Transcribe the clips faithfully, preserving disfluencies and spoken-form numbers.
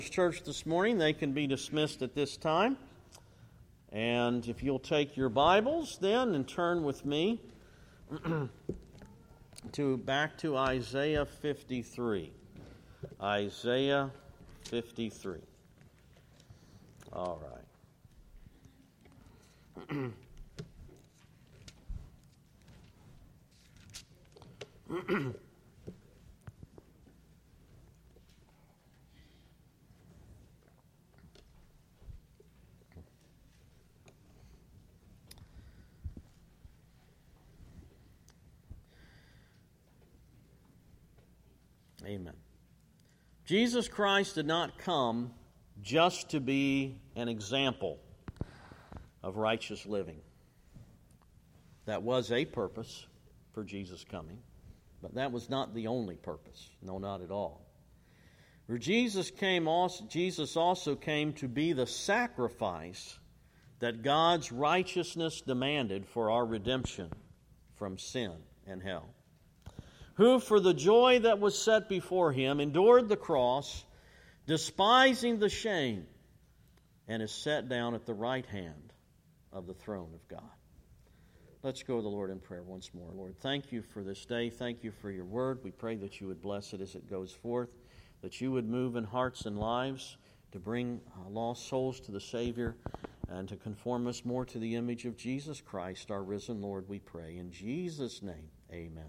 Church this morning, they can be dismissed at this time. And if you'll take your Bibles then and turn with me to back to Isaiah fifty-three. Isaiah fifty-three. All right. Amen. Jesus Christ did not come just to be an example of righteous living. That was a purpose for Jesus coming, but that was not the only purpose. No, not at all. For Jesus came also, Jesus also came to be the sacrifice that God's righteousness demanded for our redemption from sin and hell. Who for the joy that was set before him endured the cross, despising the shame, and is set down at the right hand of the throne of God. Let's go to the Lord in prayer once more. Lord, thank you for this day. Thank you for your word. We pray that you would bless it as it goes forth, that you would move in hearts and lives to bring uh, lost souls to the Savior and to conform us more to the image of Jesus Christ, our risen Lord, we pray. In Jesus' name, amen.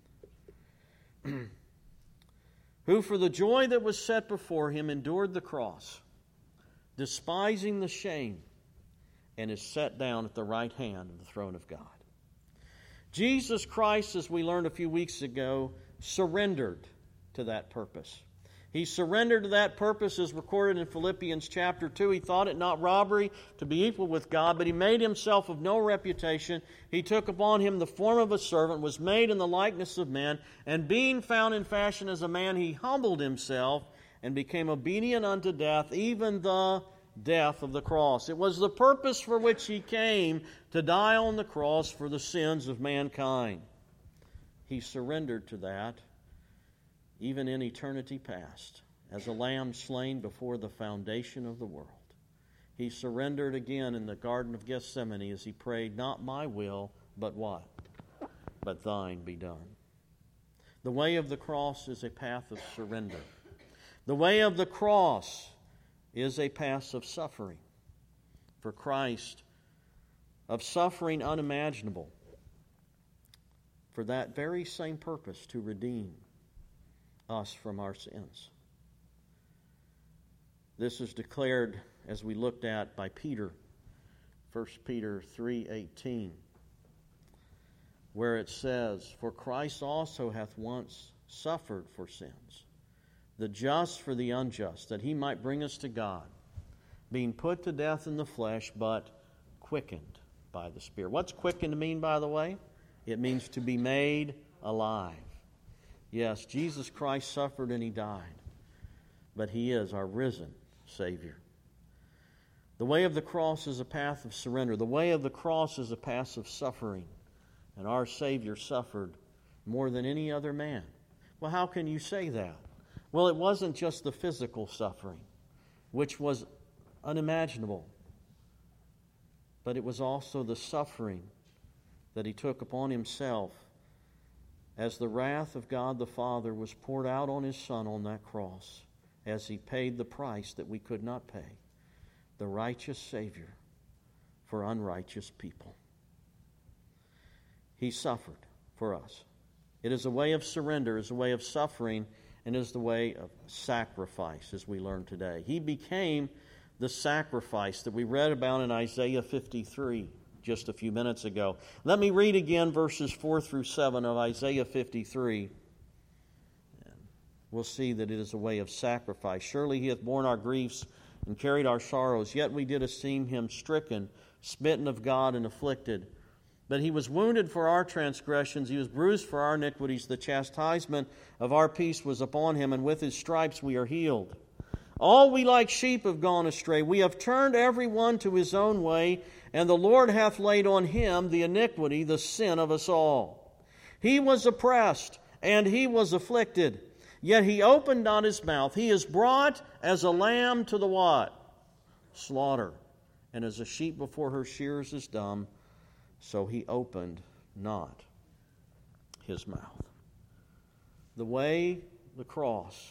Who for the joy that was set before him endured the cross, despising the shame, and is set down at the right hand of the throne of God. Jesus Christ, as we learned a few weeks ago, surrendered to that purpose. He surrendered to that purpose as recorded in Philippians chapter two. He thought it not robbery to be equal with God, but he made himself of no reputation. He took upon him the form of a servant, was made in the likeness of men, and being found in fashion as a man, he humbled himself and became obedient unto death, even the death of the cross. It was the purpose for which he came, to die on the cross for the sins of mankind. He surrendered to that, even in eternity past, as a lamb slain before the foundation of the world. He surrendered again in the Garden of Gethsemane as he prayed, not my will, but what? But thine be done. The way of the cross is a path of surrender. The way of the cross is a path of suffering. For Christ, of suffering unimaginable, for that very same purpose, to redeem us from our sins. This is declared, as we looked at, by Peter, First Peter three eighteen, where it says, For Christ also hath once suffered for sins, the just for the unjust, that he might bring us to God, being put to death in the flesh, but quickened by the Spirit. What's quickened mean, by the way? It means to be made alive. Yes, Jesus Christ suffered and he died, but he is our risen Savior. The way of the cross is a path of surrender. The way of the cross is a path of suffering, and our Savior suffered more than any other man. Well, how can you say that? Well, it wasn't just the physical suffering, which was unimaginable, but it was also the suffering that he took upon himself as the wrath of God the Father was poured out on his Son on that cross, as he paid the price that we could not pay, the righteous Savior for unrighteous people. He suffered for us. It is a way of surrender, is a way of suffering, and is the way of sacrifice, as we learned today. He became the sacrifice that we read about in Isaiah fifty-three. Just a few minutes ago. Let me read again verses four through seven of Isaiah fifty-three. And we'll see that it is a way of sacrifice. Surely he hath borne our griefs and carried our sorrows, yet we did esteem him stricken, smitten of God, and afflicted. But he was wounded for our transgressions, he was bruised for our iniquities. The chastisement of our peace was upon him, and with his stripes we are healed. All we like sheep have gone astray. We have turned every one to his own way, and the Lord hath laid on him the iniquity, the sin of us all. He was oppressed, and he was afflicted, Yet he opened not his mouth. He is brought as a lamb to the what? Slaughter. And as a sheep before her shears is dumb, so he opened not his mouth. The way, the cross,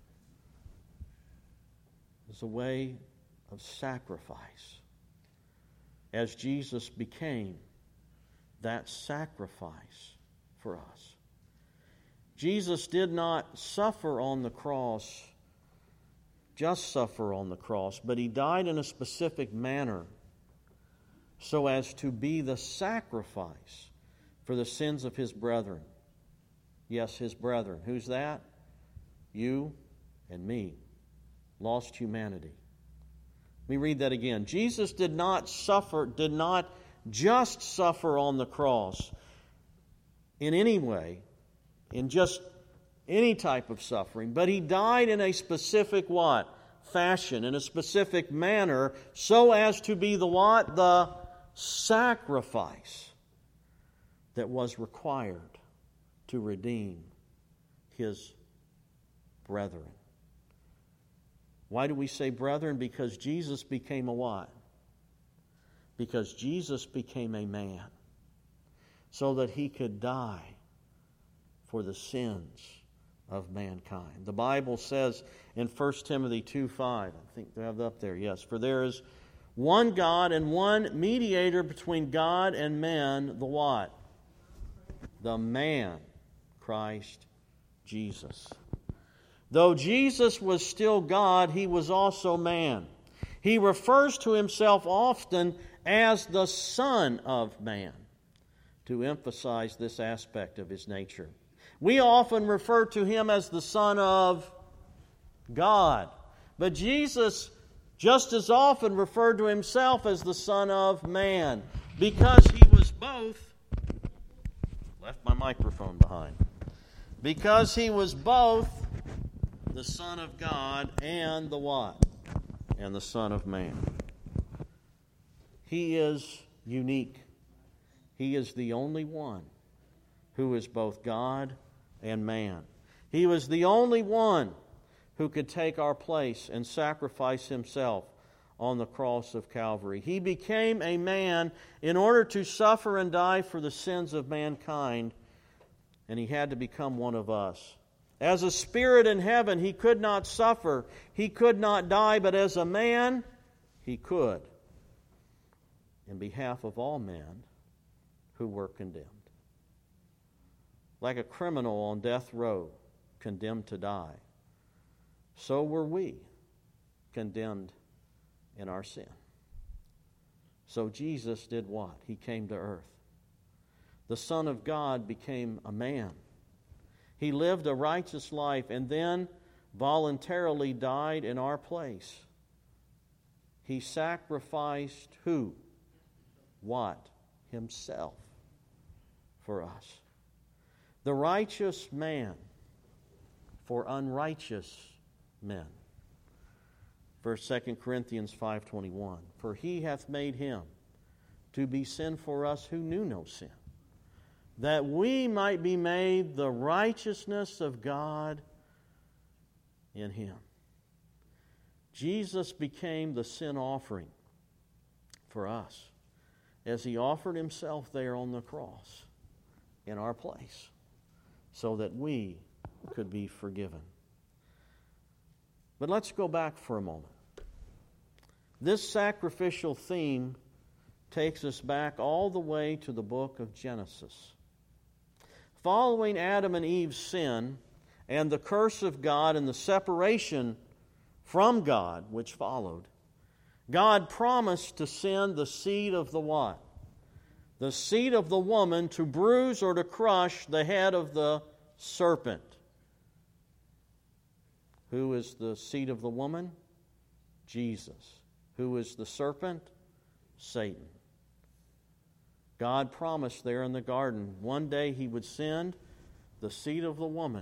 is a way of sacrifice. As Jesus became that sacrifice for us. Jesus did not suffer on the cross, just suffer on the cross, but he died in a specific manner so as to be the sacrifice for the sins of his brethren. Yes, his brethren. Who's that? You and me. Lost humanity. Let me read that again. Jesus did not suffer, did not just suffer on the cross in any way, in just any type of suffering, but he died in a specific what? Fashion, in a specific manner, so as to be the what? The sacrifice that was required to redeem his brethren. Why do we say brethren? Because Jesus became a what? Because Jesus became a man so that he could die for the sins of mankind. The Bible says in First Timothy two five, I think they have it up there, yes, for there is one God and one mediator between God and men, the what? The man, Christ Jesus. Though Jesus was still God, he was also man. He refers to himself often as the Son of Man to emphasize this aspect of his nature. We often refer to him as the Son of God. But Jesus just as often referred to himself as the Son of Man because he was both. Left my microphone behind. Because he was both the Son of God and the what? And the Son of Man. He is unique. He is the only one who is both God and man. He was the only one who could take our place and sacrifice himself on the cross of Calvary. He became a man in order to suffer and die for the sins of mankind, and he had to become one of us. As a spirit in heaven, he could not suffer, he could not die, but as a man, he could, in behalf of all men who were condemned. Like a criminal on death row, condemned to die, so were we condemned in our sin. So Jesus did what? He came to earth. The Son of God became a man. He lived a righteous life and then voluntarily died in our place. He sacrificed who? What? Himself for us. The righteous man for unrighteous men. First, Second Corinthians five twenty-one. For he hath made him to be sin for us who knew no sin, that we might be made the righteousness of God in him. Jesus became the sin offering for us as he offered himself there on the cross in our place so that we could be forgiven. But let's go back for a moment. This sacrificial theme takes us back all the way to the book of Genesis. Following Adam and Eve's sin and the curse of God and the separation from God which followed, God promised to send the seed of the what? The seed of the woman to bruise or to crush the head of the serpent. Who is the seed of the woman? Jesus. Who is the serpent? Satan. God promised there in the garden one day he would send the seed of the woman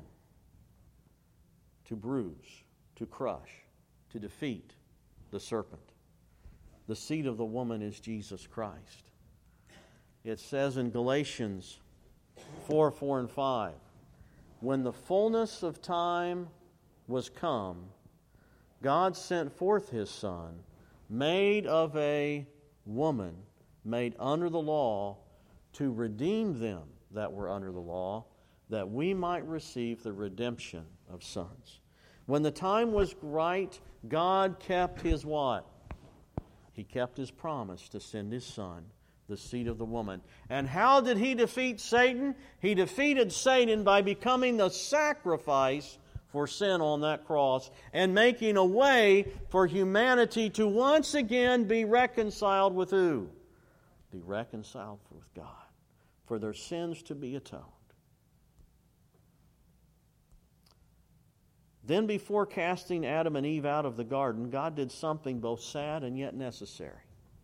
to bruise, to crush, to defeat the serpent. The seed of the woman is Jesus Christ. It says in Galatians four, four and five, when the fullness of time was come, God sent forth His Son, made of a woman, made under the law, to redeem them that were under the law, that we might receive the redemption of sons. When the time was right, God kept His what? He kept His promise to send His Son, the seed of the woman. And how did He defeat Satan? He defeated Satan by becoming the sacrifice for sin on that cross and making a way for humanity to once again be reconciled with who? Be reconciled with God, for their sins to be atoned. Then before casting Adam and Eve out of the garden, God did something both sad and yet necessary.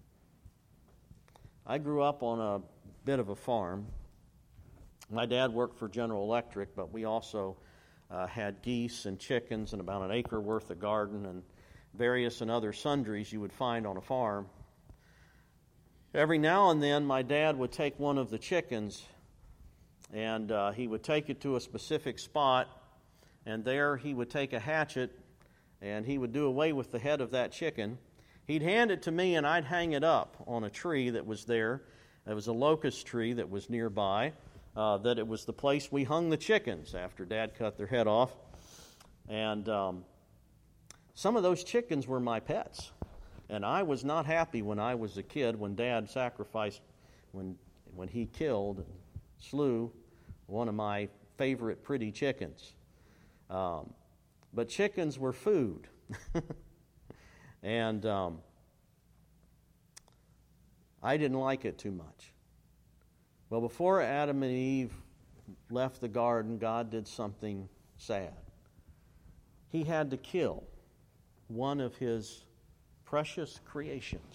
I grew up on a bit of a farm. My dad worked for General Electric, but we also uh, had geese and chickens and about an acre worth of garden and various and other sundries you would find on a farm. Every now and then, my dad would take one of the chickens and uh, he would take it to a specific spot, and there he would take a hatchet and he would do away with the head of that chicken. He'd hand it to me and I'd hang it up on a tree that was there. It was a locust tree that was nearby, uh, that it was the place we hung the chickens after Dad cut their head off. And um, some of those chickens were my pets. And I was not happy when I was a kid when Dad sacrificed, when, when he killed, slew one of my favorite pretty chickens. Um, but chickens were food. And um, I didn't like it too much. Well, before Adam and Eve left the garden, God did something sad. He had to kill one of His precious creations.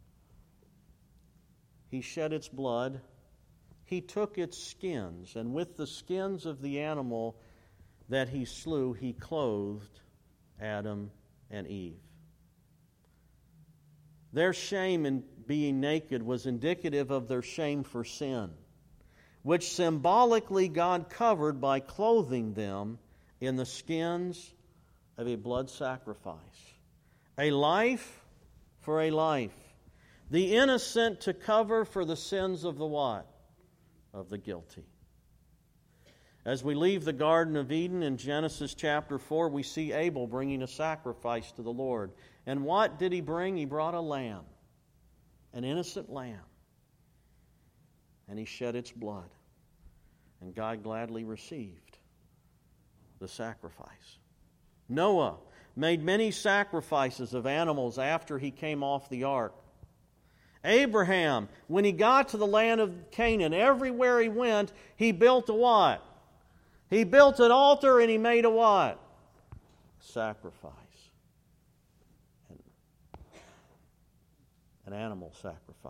He shed its blood. He took its skins, and with the skins of the animal that He slew, He clothed Adam and Eve. Their shame in being naked was indicative of their shame for sin, which symbolically God covered by clothing them in the skins of a blood sacrifice. A life for a life. The innocent to cover for the sins of the what? Of the guilty. As we leave the Garden of Eden in Genesis chapter four, we see Abel bringing a sacrifice to the Lord. And what did he bring? He brought a lamb, an innocent lamb. And he shed its blood. And God gladly received the sacrifice. Noah made many sacrifices of animals after he came off the ark. Abraham, when he got to the land of Canaan, everywhere he went, he built a what? He built an altar and he made a what? Sacrifice. An, an animal sacrifice.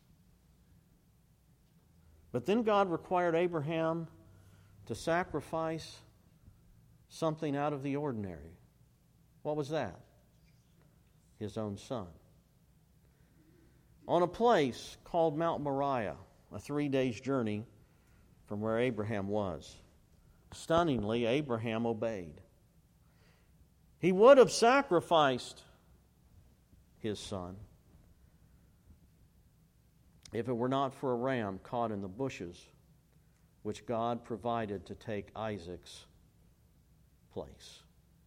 But then God required Abraham to sacrifice something out of the ordinary. What was that? His own son. On a place called Mount Moriah, a three days journey from where Abraham was. Stunningly, Abraham obeyed. He would have sacrificed his son if it were not for a ram caught in the bushes, which God provided to take Isaac's place.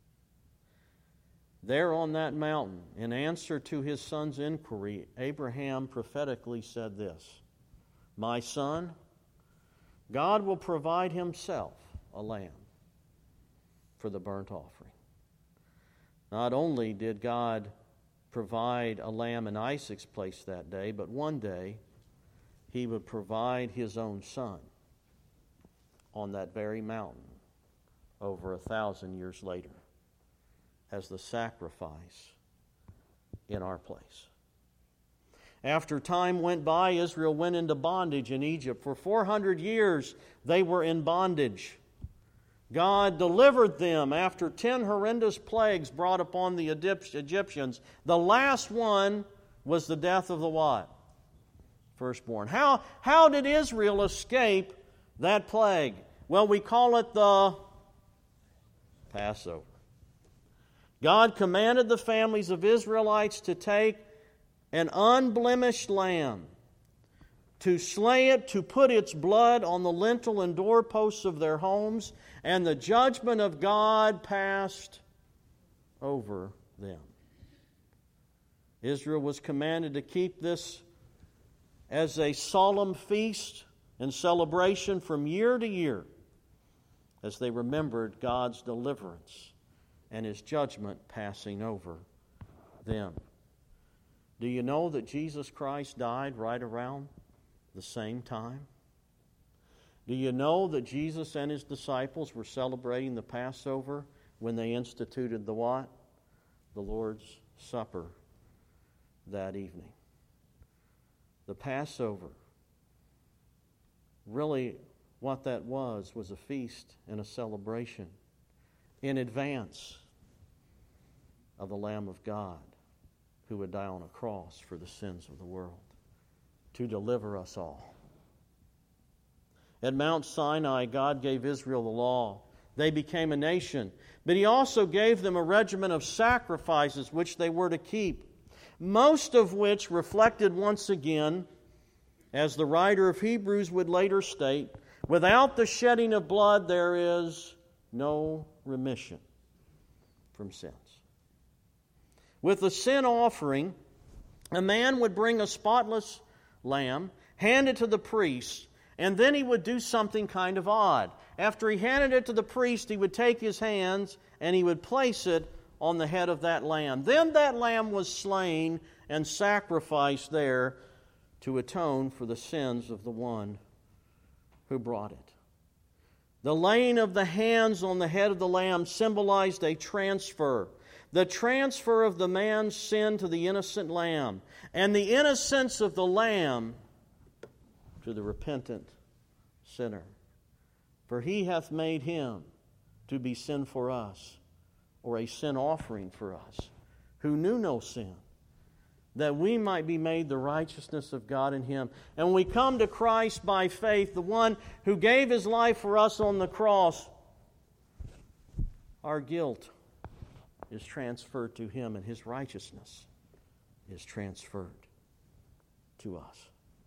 There on that mountain, in answer to his son's inquiry, Abraham prophetically said this, "My son, God will provide himself a lamb for the burnt offering." Not only did God provide a lamb in Isaac's place that day, but one day he would provide his own son on that very mountain over a thousand years later as the sacrifice in our place. After time went by, Israel went into bondage in Egypt. For four hundred years they were in bondage. God delivered them after ten horrendous plagues brought upon the Egyptians. The last one was the death of the what? Firstborn. How, how did Israel escape that plague? Well, we call it the Passover. God commanded the families of Israelites to take an unblemished lamb, to slay it, to put its blood on the lintel and doorposts of their homes, and the judgment of God passed over them. Israel was commanded to keep this as a solemn feast and celebration from year to year as they remembered God's deliverance and His judgment passing over them. Do you know that Jesus Christ died right around the same time? Do you know that Jesus and His disciples were celebrating the Passover when they instituted the what? The Lord's Supper that evening. The Passover, really what that was, was a feast and a celebration in advance of the Lamb of God who would die on a cross for the sins of the world to deliver us all. At Mount Sinai, God gave Israel the law. They became a nation, but He also gave them a regimen of sacrifices which they were to keep, most of which reflected once again, as the writer of Hebrews would later state, without the shedding of blood there is no remission from sins. With the sin offering, a man would bring a spotless lamb, hand it to the priest, and then he would do something kind of odd. After he handed it to the priest, he would take his hands and he would place it on the head of that lamb. Then that lamb was slain and sacrificed there to atone for the sins of the one who brought it. The laying of the hands on the head of the lamb symbolized a transfer. The transfer of the man's sin to the innocent lamb, and the innocence of the lamb to the repentant sinner. For He hath made Him to be sin for us, or a sin offering for us, who knew no sin, that we might be made the righteousness of God in Him. And when we come to Christ by faith, the one who gave His life for us on the cross, our guilt is transferred to Him, and His righteousness is transferred to us.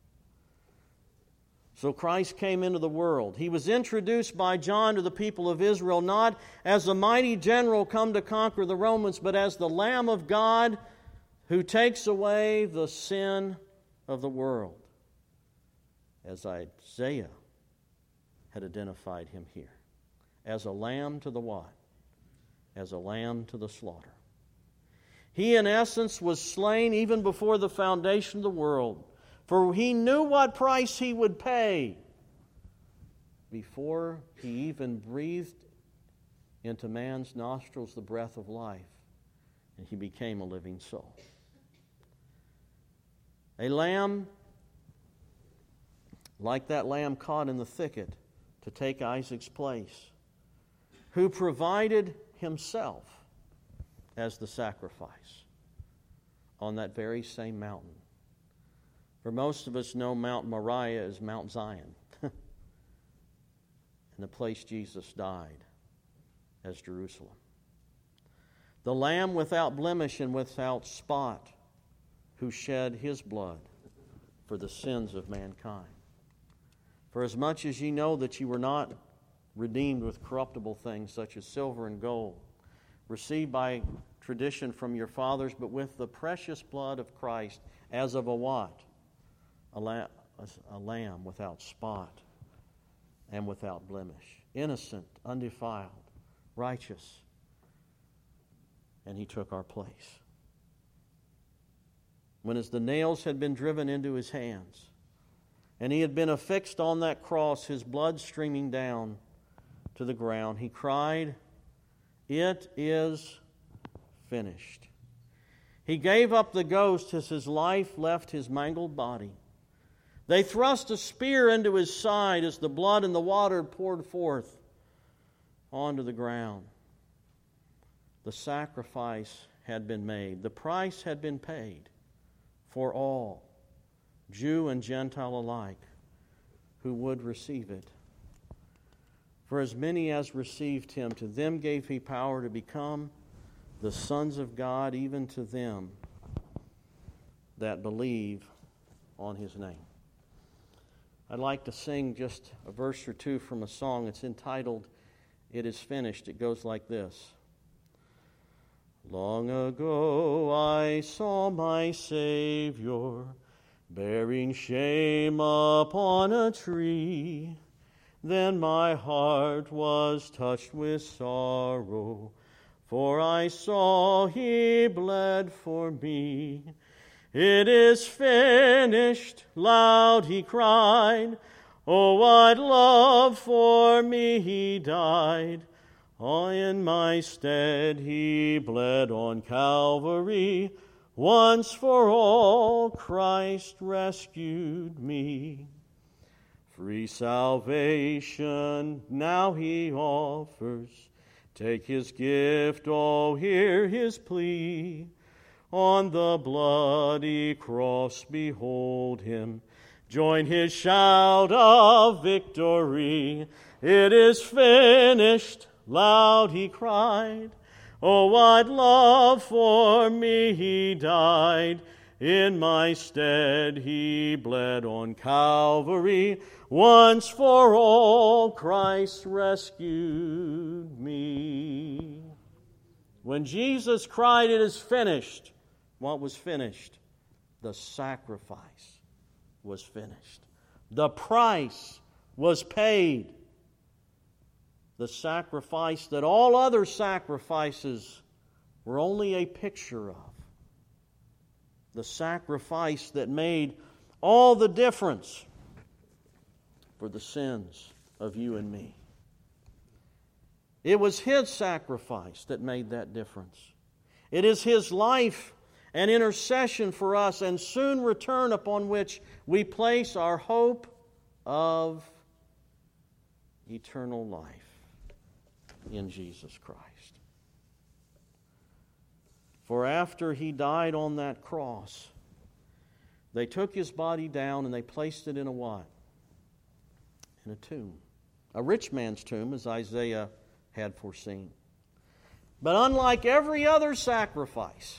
So Christ came into the world. He was introduced by John to the people of Israel, not as a mighty general come to conquer the Romans, but as the Lamb of God who takes away the sin of the world, as Isaiah had identified Him here. As a lamb to the what? As a lamb to the slaughter. He, in essence, was slain even before the foundation of the world, for He knew what price He would pay before He even breathed into man's nostrils the breath of life, and he became a living soul. A lamb, like that lamb caught in the thicket to take Isaac's place, who provided Himself as the sacrifice on that very same mountain. For most of us know Mount Moriah as Mount Zion, and the place Jesus died as Jerusalem. The Lamb without blemish and without spot, who shed His blood for the sins of mankind. For as much as ye know that ye were not redeemed with corruptible things such as silver and gold, received by tradition from your fathers, but with the precious blood of Christ, as of a what? A lamb, a lamb without spot and without blemish, innocent, undefiled, righteous, and He took our place. When as the nails had been driven into His hands, and He had been affixed on that cross, His blood streaming down to the ground, He cried, "It is finished." He gave up the ghost as His life left His mangled body. They thrust a spear into His side as the blood and the water poured forth onto the ground. The sacrifice had been made. The price had been paid for all, Jew and Gentile alike, who would receive it. For as many as received him, to them gave he power to become the sons of God, even to them that believe on his name. I'd like to sing just a verse or two from a song. It's entitled, It Is Finished. It goes like this. Long ago I saw my Savior bearing shame upon a tree. Then my heart was touched with sorrow, for I saw he bled for me. It is finished, loud he cried. Oh, what love for me he died. Oh, in my stead he bled on Calvary. Once for all Christ rescued me. Free salvation now he offers. Take his gift, oh, hear his plea. On the bloody cross behold him. Join his shout of victory. It is finished, loud he cried. Oh, what love for me he died. In my stead he bled on Calvary. Once for all Christ rescued me. When Jesus cried, it is finished, what was finished? The sacrifice was finished. The price was paid. The sacrifice that all other sacrifices were only a picture of. The sacrifice that made all the difference for the sins of you and me. It was his sacrifice that made that difference. It is his life and intercession for us and soon return upon which we place our hope of eternal life in Jesus Christ. For after he died on that cross, they took his body down and they placed it in a what? In a tomb. A rich man's tomb, as Isaiah had foreseen. But unlike every other sacrifice,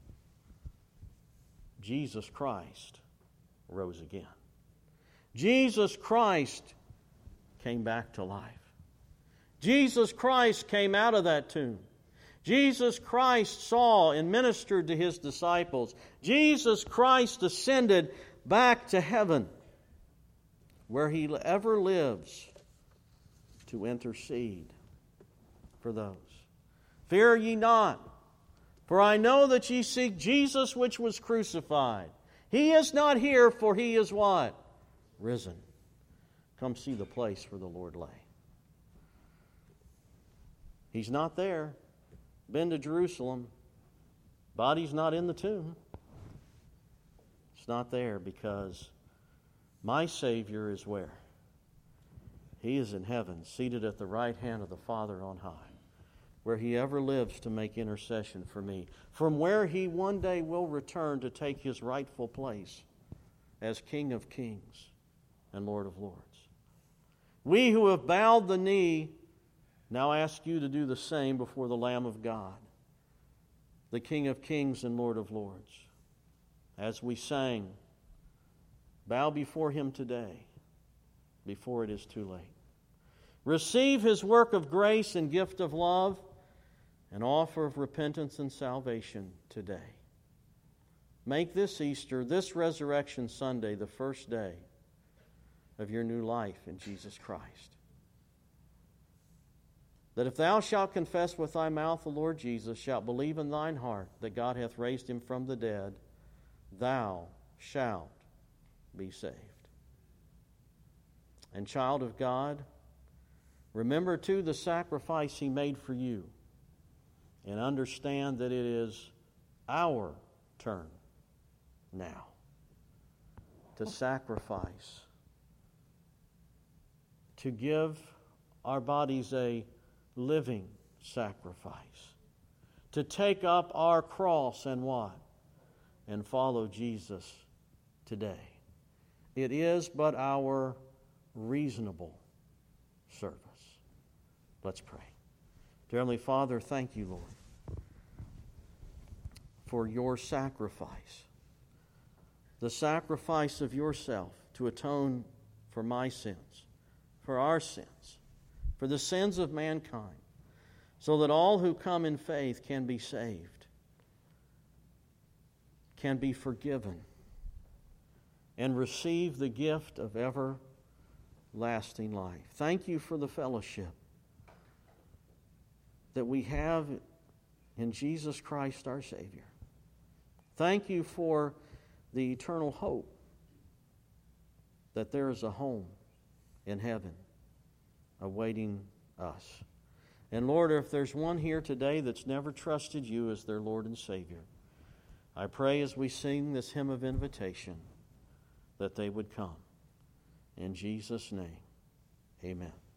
Jesus Christ rose again. Jesus Christ came back to life. Jesus Christ came out of that tomb. Jesus Christ saw and ministered to his disciples. Jesus Christ ascended back to heaven, where he ever lives to intercede for those. Fear ye not, for I know that ye seek Jesus which was crucified. He is not here, for he is what? Risen. Come see the place where the Lord lay. He's not there. Been to Jerusalem. Body's not in the tomb. It's not there because my Savior is where? He is in heaven, seated at the right hand of the Father on high, where he ever lives to make intercession for me, from where he one day will return to take his rightful place as King of kings and Lord of lords. We who have bowed the knee now ask you to do the same before the Lamb of God, the King of kings and Lord of lords. As we sang, bow before him today, before it is too late. Receive his work of grace and gift of love, an offer of repentance and salvation today. Make this Easter, this Resurrection Sunday, the first day of your new life in Jesus Christ. That if thou shalt confess with thy mouth the Lord Jesus, shalt believe in thine heart that God hath raised him from the dead, thou shalt be saved. And child of God, remember too the sacrifice he made for you, and understand that it is our turn now to sacrifice, to give our bodies a living sacrifice, to take up our cross and what? And follow Jesus today. It is but our reasonable service. Let's pray. Dear Heavenly Father, thank you, Lord, for your sacrifice, the sacrifice of yourself to atone for my sins, for our sins, for the sins of mankind, so that all who come in faith can be saved, can be forgiven, and receive the gift of everlasting life. Thank you for the fellowship that we have in Jesus Christ our Savior. Thank you for the eternal hope that there is a home in heaven awaiting us. And Lord, if there's one here today that's never trusted you as their Lord and Savior, I pray as we sing this hymn of invitation that they would come. In Jesus' name, amen.